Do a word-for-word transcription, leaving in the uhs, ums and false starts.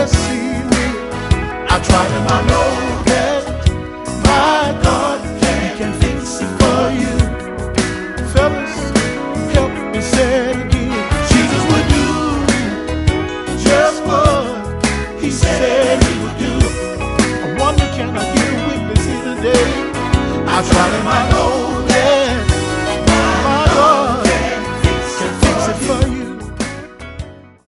yes, he will. I tried him, I know that my God can, can fix it for you. Fellas, help me say it again. Jesus would do just what he said he would do. I wonder, can I get a witness here today? I tried him, I know